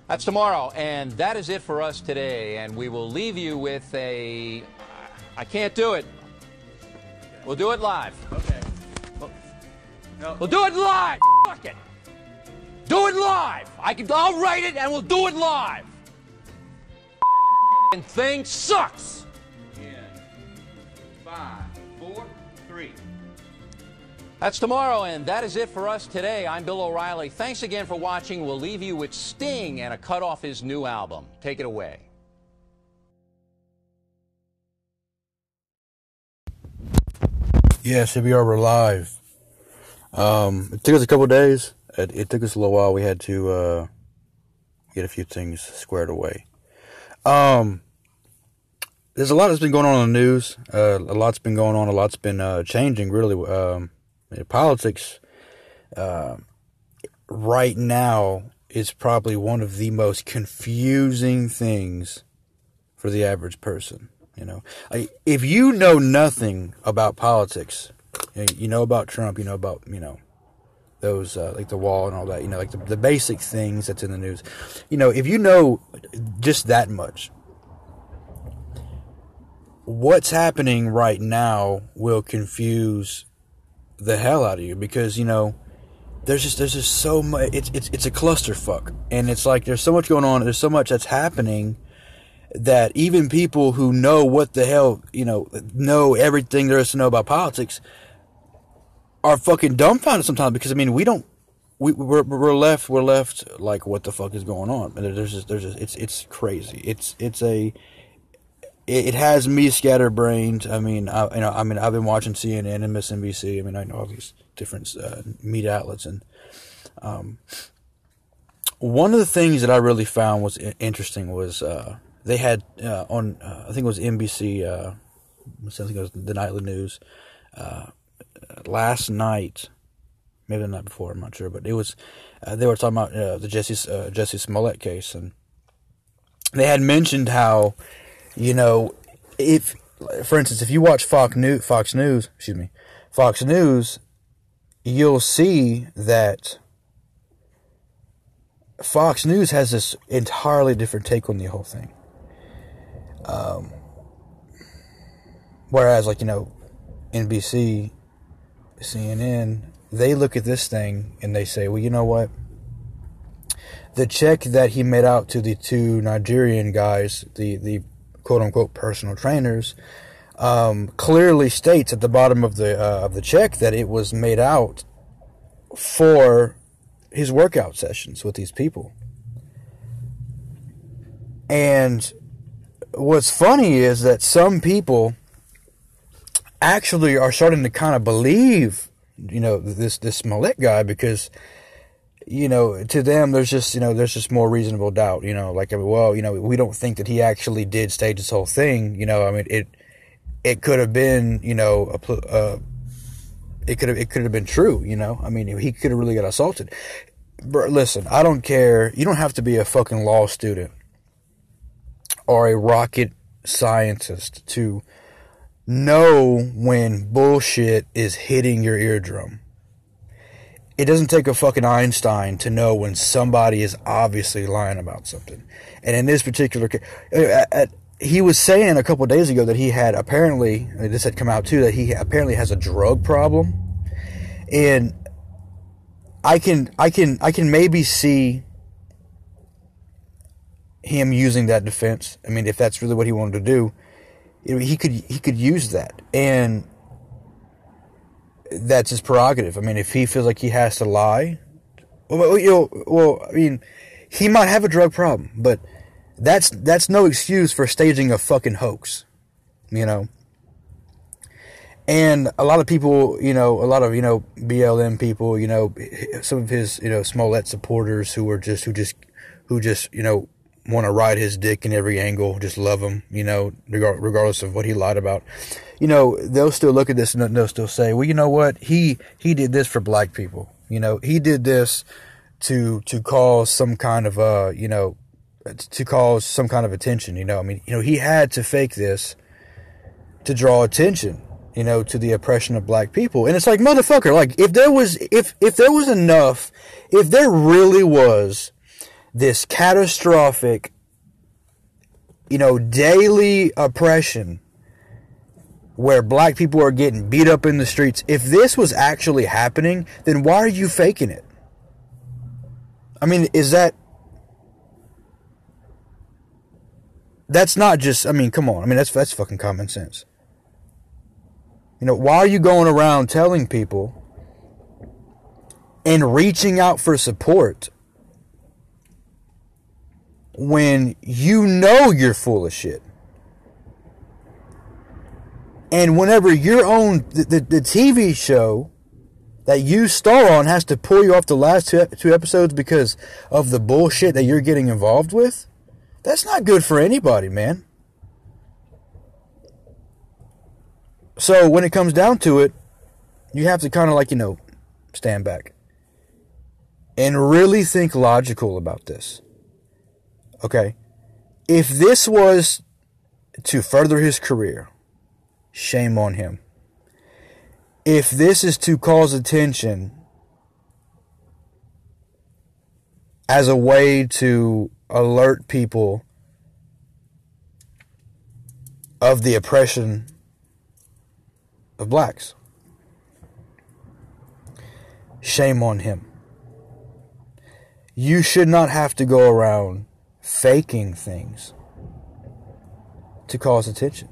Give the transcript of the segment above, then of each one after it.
That's tomorrow, and that is it for us today. And we will leave you with a... I can't do it. We'll do it live. Okay. No. We'll do it live. Fuck it. Do it live. I'll write it, and we'll do it live. And thing sucks. In 5, 4, 3. That's tomorrow, and that is it for us today. I'm Bill O'Reilly. Thanks again for watching. We'll leave you with Sting and a cut off his new album. Take it away. Yes, here we are. We're live. It took us a couple days. It took us a little while. We had to get a few things squared away. There's a lot that's been going on in the news. A lot's been going on. A lot's been changing, really. Politics right now is probably one of the most confusing things for the average person. You know, if you know nothing about politics, you know about Trump, you know about, those, like the wall and all that, like the basic things that's in the news. If you know just that much, what's happening right now will confuse the hell out of you, because, there's just so much, it's a clusterfuck, and it's like, there's so much going on, there's so much that's happening, that even people who know what the hell, know everything there is to know about politics are fucking dumbfounded sometimes, because, we're left like, what the fuck is going on? And it's crazy. It has me scatterbrained. I've been watching CNN and MSNBC. I know all these different media outlets, and one of the things that I really found was interesting was they had on I think it was NBC. I think it was the nightly news last night, maybe the night before. I'm not sure, but it was they were talking about the Jussie Smollett case, and they had mentioned how, if, for instance, if you watch Fox News, you'll see that Fox News has this entirely different take on the whole thing. Whereas, NBC, CNN, they look at this thing and they say, well, you know what? The check that he made out to the two Nigerian guys, the quote-unquote personal trainers, clearly states at the bottom of the check that it was made out for his workout sessions with these people. And what's funny is that some people actually are starting to kind of believe, this Smollett guy, because, to them, there's just more reasonable doubt, we don't think that he actually did stage this whole thing, it could have been, it could have been true, he could have really got assaulted. But listen, I don't care. You don't have to be a fucking law student or a rocket scientist to know when bullshit is hitting your eardrum. It doesn't take a fucking Einstein to know when somebody is obviously lying about something. And in this particular case, he was saying a couple of days ago that he had apparently, this had come out too, that he apparently has a drug problem. And I can maybe see him using that defense. If that's really what he wanted to do, he could use that, and that's his prerogative. If he feels like he has to lie, he might have a drug problem, but that's no excuse for staging a fucking hoax, And a lot of people, BLM people, some of his, Smollett supporters who just want to ride his dick in every angle, just love him, regardless of what he lied about. They'll still look at this and they'll still say, well, you know what? He did this for black people. He did this to cause some kind of, to cause some kind of attention, he had to fake this to draw attention, to the oppression of black people. And it's like, motherfucker, if there really was this catastrophic, daily oppression where black people are getting beat up in the streets. If this was actually happening, then why are you faking it? I mean, that's not just, come on. That's fucking common sense. Why are you going around telling people and reaching out for support when you know you're full of shit? And whenever your own, the TV show that you star on has to pull you off the last two episodes because of the bullshit that you're getting involved with, that's not good for anybody, man. So when it comes down to it, you have to kind of stand back and really think logical about this. Okay? If this was to further his career, shame on him. If this is to cause attention as a way to alert people of the oppression of blacks, shame on him. You should not have to go around faking things to cause attention.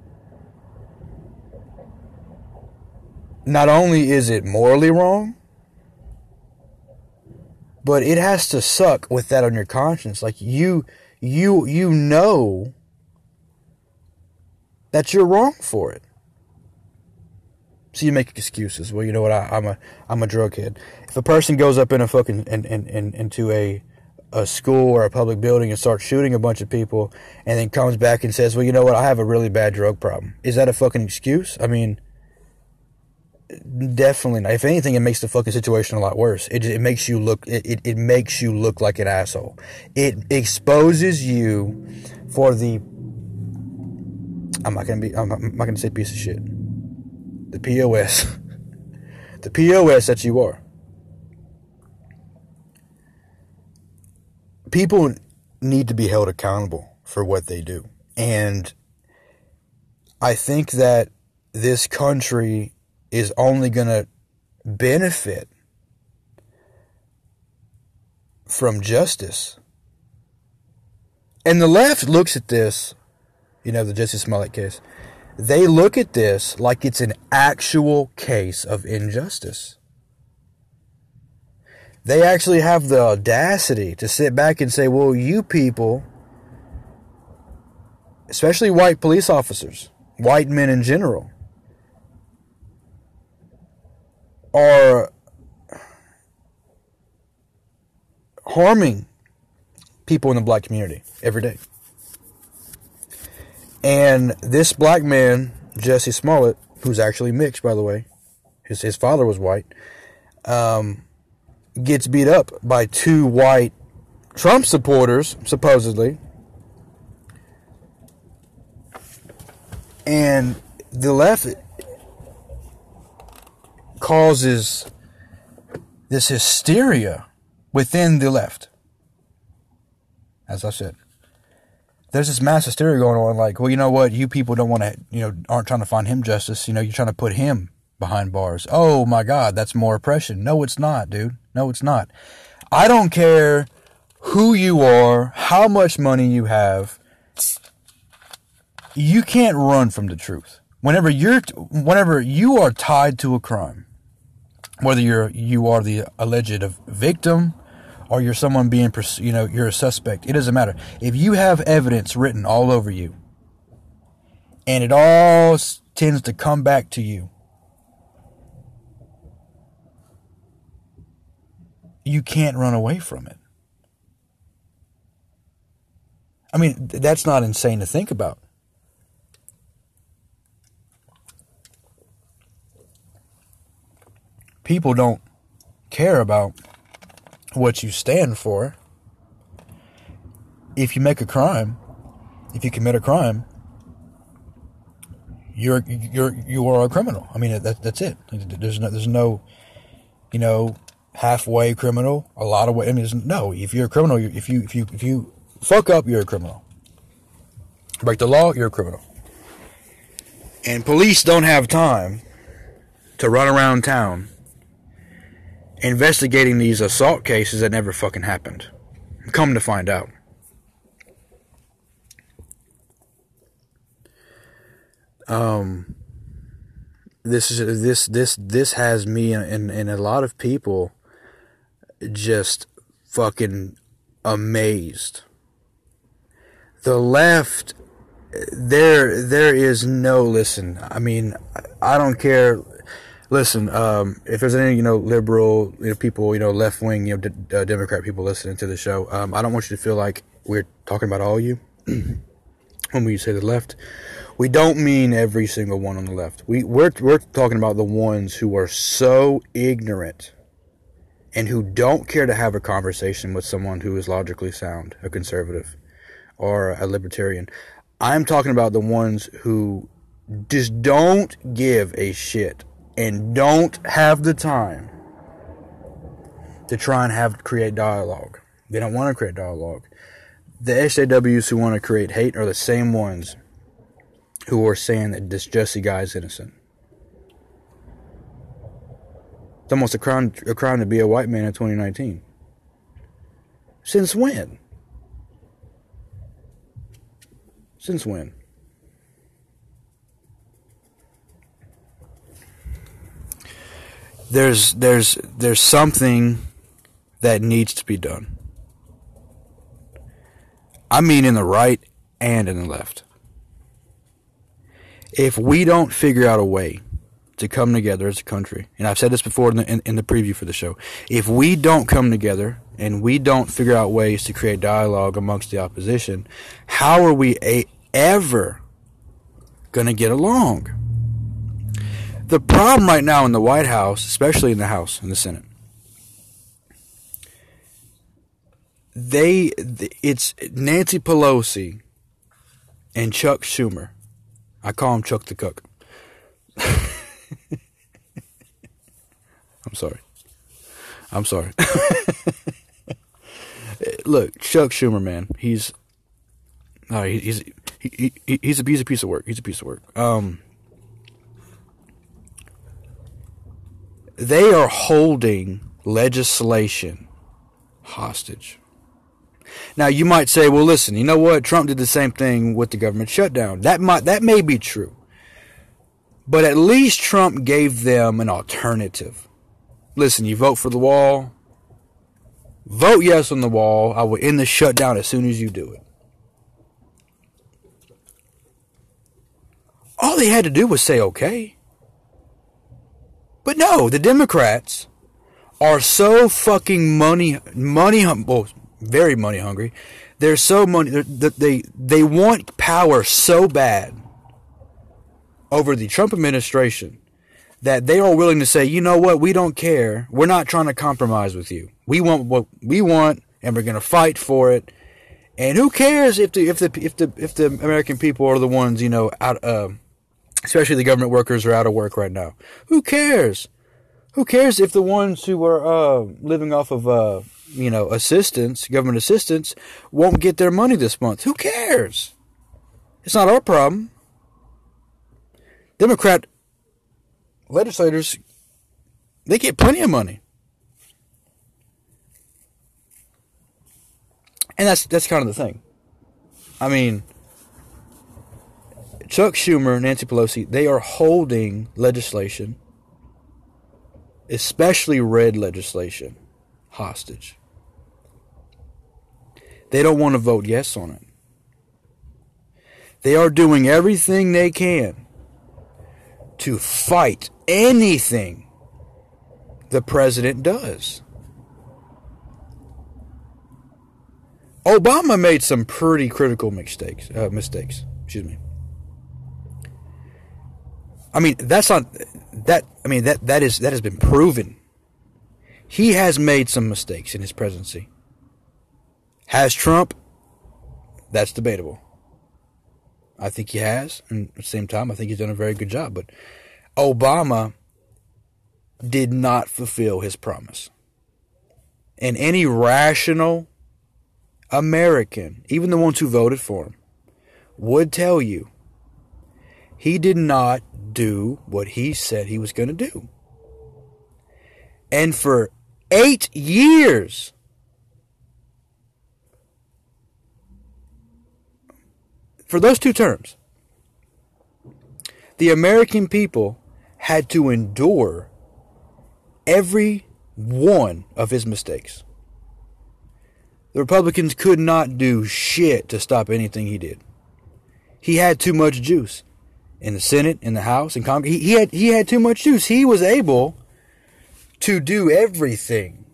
Not only is it morally wrong, but it has to suck with that on your conscience. Like you know that you're wrong for it. So you make excuses. Well, you know what? I'm a drug head. If a person goes up in a fucking into a school or a public building and starts shooting a bunch of people, and then comes back and says, "Well, you know what? I have a really bad drug problem." Is that a fucking excuse? Definitely not. If anything, it makes the fucking situation a lot worse. It makes you look. It makes you look like an asshole. It exposes you for the. I'm not gonna say piece of shit. The POS. The POS that you are. People need to be held accountable for what they do. And I think that this country is only going to benefit from justice. And the left looks at this, the Jussie Smollett case. They look at this like it's an actual case of injustice. They actually have the audacity to sit back and say, well, you people, especially white police officers, white men in general, are harming people in the black community every day. And this black man, Jussie Smollett, who's actually mixed, by the way, his father was white, gets beat up by two white Trump supporters, supposedly. And the left causes this hysteria within the left. As I said, there's this mass hysteria going on, like, well, you know what, you people don't want to, aren't trying to find him justice, you're trying to put him behind bars. Oh my God, that's more oppression. No, it's not, dude. No, it's not. I don't care who you are, how much money you have. You can't run from the truth. Whenever you are tied to a crime, whether you are the alleged victim or you're someone being, you're a suspect, it doesn't matter. If you have evidence written all over you and it all tends to come back to you, you can't run away from it. That's not insane to think about. People don't care about what you stand for. If you make a crime, if you commit a crime, you are a criminal. That's it. There's no, halfway criminal, a lot of way. I mean, no. If you're a criminal, if you fuck up, you're a criminal. Break the law, you're a criminal. And police don't have time to run around town investigating these assault cases that never fucking happened. Come to find out. This has me and a lot of people just fucking amazed. The left, there is no, listen, I mean, I don't care. Listen, if there's any, liberal, people, left-wing, Democrat people listening to the show, I don't want you to feel like we're talking about all you. When we say the left, we don't mean every single one on the left. We're talking about the ones who are so ignorant and who don't care to have a conversation with someone who is logically sound, a conservative or a libertarian. I'm talking about the ones who just don't give a shit and don't have the time to try and create dialogue. They don't want to create dialogue. The SJWs who want to create hate are the same ones who are saying that this Jesse guy is innocent. It's almost a crime to be a white man in 2019. Since when? Since when? There's something that needs to be done. I mean in the right and in the left. If we don't figure out a way to come together as a country, and I've said this before in the preview for the show, if we don't come together and we don't figure out ways to create dialogue amongst the opposition, how are we ever going to get along? The problem right now in the White House, especially in the House and the Senate, it's Nancy Pelosi and Chuck Schumer. I call him Chuck the Cook. I'm sorry. Look, Chuck Schumer, man, he's a piece of work. He's a piece of work. They are holding legislation hostage. Now, you might say, well, listen, you know what? Trump did the same thing with the government shutdown. That may be true. But at least Trump gave them an alternative. Listen, you vote for the wall. Vote yes on the wall. I will end the shutdown as soon as you do it. All they had to do was say okay. But no, the Democrats are so fucking very money hungry. They're so they want power so bad over the Trump administration that they are willing to say, you know what, we don't care. We're not trying to compromise with you. We want what we want, and we're going to fight for it. And who cares if the American people are the ones, especially the government workers are out of work right now. Who cares? Who cares if the ones who are living off of assistance, government assistance, won't get their money this month? Who cares? It's not our problem. Democrat legislators, they get plenty of money. And that's kind of the thing. I mean, Chuck Schumer, Nancy Pelosi, they are holding legislation, especially red legislation, hostage. They don't want to vote yes on it. They are doing everything they can to fight anything the president does. Obama made some pretty critical mistakes. Excuse me. I mean, that's not that. I mean, that has been proven. He has made some mistakes in his presidency. Has Trump? That's debatable. I think he has, and at the same time, I think he's done a very good job. But Obama did not fulfill his promise. And any rational American, even the ones who voted for him, would tell you he did not do what he said he was going to do. And for 8 years, for those 2 terms, the American people had to endure every one of his mistakes. The Republicans could not do shit to stop anything he did. He had too much juice in the Senate, in the House, in Congress. He had too much juice. He was able to do everything.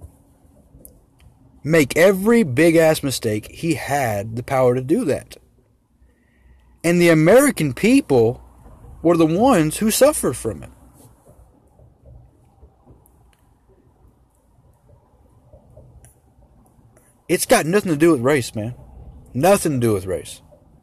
Make every big ass mistake. He had the power to do that. And the American people were the ones who suffered from it. It's got nothing to do with race, man. Nothing to do with race.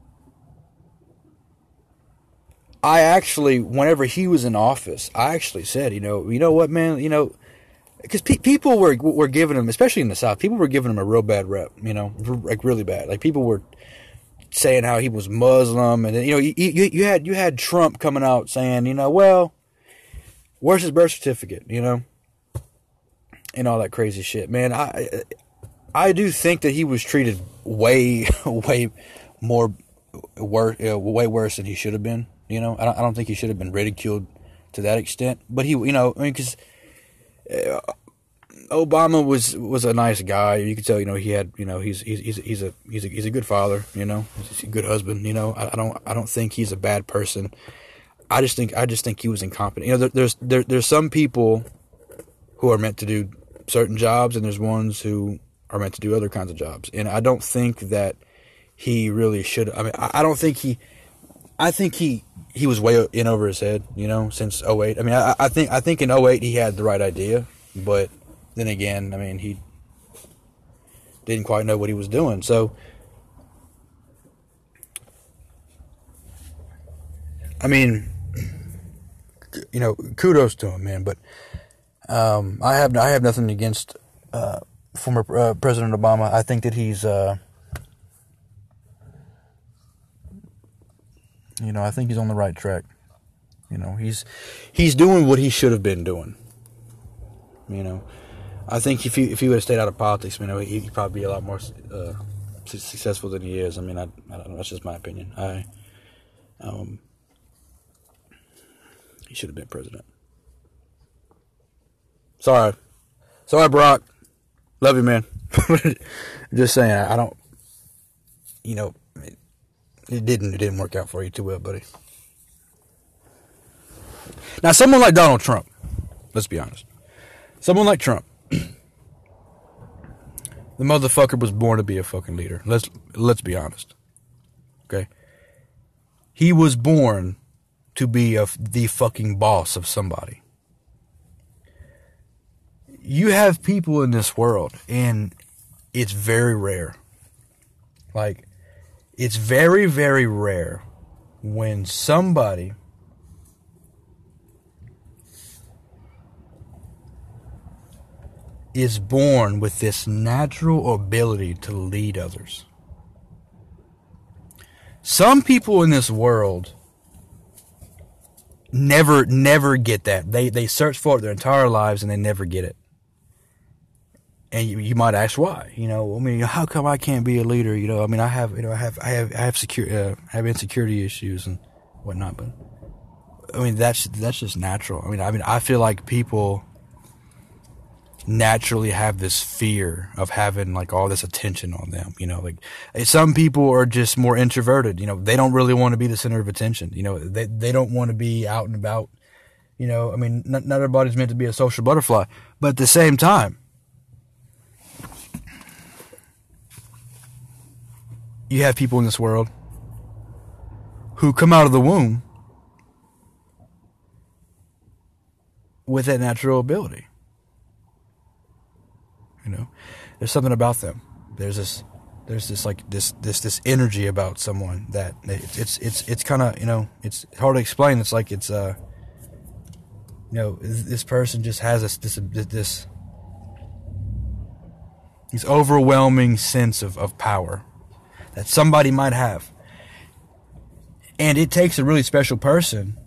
I actually, whenever he was in office, I actually said, you know what, man, because people were giving him, especially in the South, people were giving him a real bad rep, like really bad. Like people were saying how he was Muslim, and you had Trump coming out saying, well, where's his birth certificate, and all that crazy shit, man. I do think that he was treated way worse than he should have been. I don't think he should have been ridiculed to that extent. But he, because Obama was a nice guy. You could tell, he had, he's a good father. He's a good husband. I don't think he's a bad person. I just think he was incompetent. There's some people who are meant to do certain jobs, and there's ones who are meant to do other kinds of jobs. And I don't think that he really should. I mean, I think he was way in over his head, since 2008. I mean, I think in 2008 he had the right idea, but then again, I mean, he didn't quite know what he was doing. So, I mean, kudos to him, man. But I have nothing against former President Obama. I think that he's, I think he's on the right track. He's doing what he should have been doing. I think if he would have stayed out of politics, he'd probably be a lot more successful than he is. I mean, I don't know. That's just my opinion. He should have been president. Sorry, Brock. Love you, man. Just saying, I don't. It didn't work out for you too well, buddy. Now, someone like Donald Trump, let's be honest. Someone like Trump, the motherfucker was born to be a fucking leader. Let's be honest. Okay? He was born to be the fucking boss of somebody. You have people in this world, and it's very rare. Like, it's very, very rare when somebody is born with this natural ability to lead others. Some people in this world never get that. They search for it their entire lives and they never get it. And you might ask why. How come I can't be a leader? I have insecurity issues and whatnot. But that's just natural. I feel like people naturally have this fear of having like all this attention on them. Some people are just more introverted. They don't really want to be the center of attention. They don't want to be out and about. Not everybody's meant to be a social butterfly. But at the same time, you have people in this world who come out of the womb with that natural ability. There's something about them. There's this energy about someone that it's kind of, it's hard to explain. It's like this person just has this This overwhelming sense of power that somebody might have. And it takes a really special person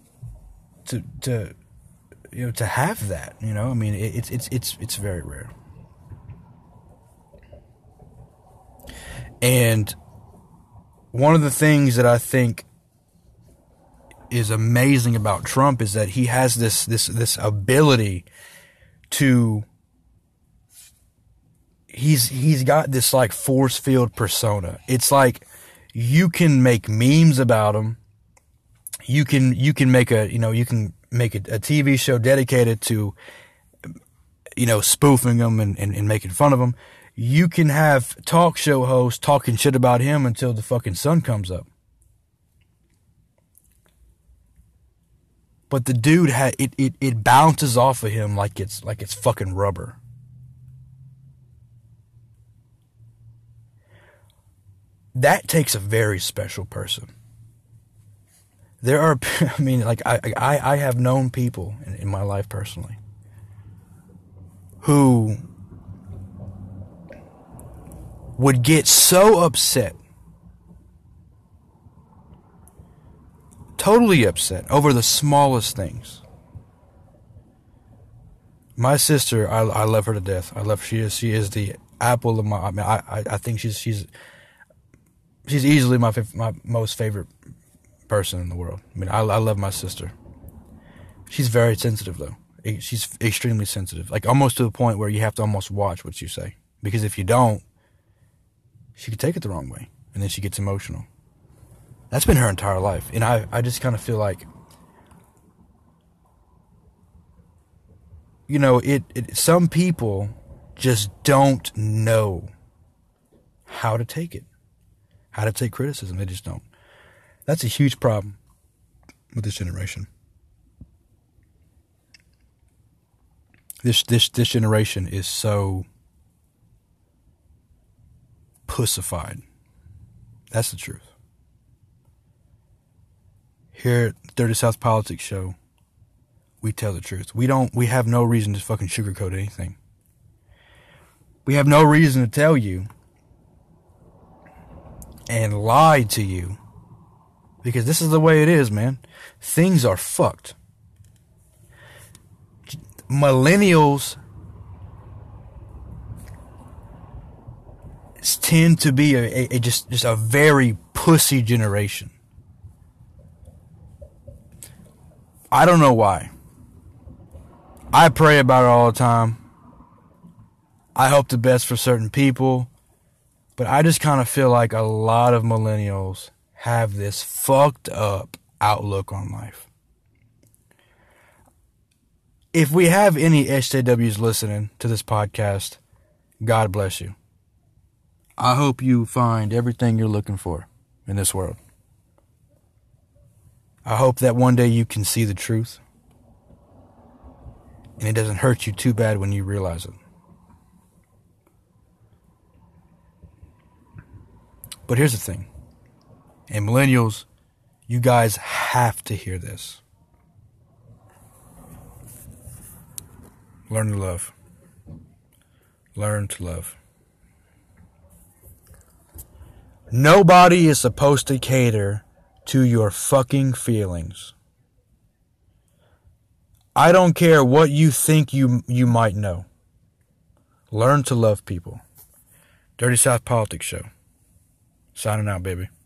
to have that, I mean, it's very rare. And one of the things that I think is amazing about Trump is that he has this ability to, he's got this like force field persona. It's like you can make memes about him. You can make a TV show dedicated to, spoofing him and making fun of him. You can have talk show hosts talking shit about him until the fucking sun comes up. But the dude it bounces off of him like it's fucking rubber. That takes a very special person. There are, I mean, like I have known people in my life personally who would get so upset, totally upset over the smallest things. My sister, I love her to death. She is the apple of my. I mean, I think she's easily my most favorite person in the world. I mean, I love my sister. She's very sensitive though. She's extremely sensitive, like almost to the point where you have to almost watch what you say, because if you don't, she could take it the wrong way, and then she gets emotional. That's been her entire life, and I just kind of feel like, some people just don't know how to take it, how to take criticism. They just don't. That's a huge problem with this generation. This generation is so pussified. That's the truth. Here at Dirty South Politics Show, we tell the truth. We have no reason to fucking sugarcoat anything. We have no reason to tell you and lie to you, because this is the way it is, man. Things are fucked. Millennials tend to be just a very pussy generation. I don't know why. I pray about it all the time. I hope the best for certain people, but I just kind of feel like a lot of millennials have this fucked up outlook on life. If we have any SJWs listening to this podcast, God bless you. I hope you find everything you're looking for in this world. I hope that one day you can see the truth, and it doesn't hurt you too bad when you realize it. But here's the thing. And millennials, you guys have to hear this. Learn to love. Learn to love. Nobody is supposed to cater to your fucking feelings. I don't care what you think you might know. Learn to love people. Dirty South Politics Show. Signing out, baby.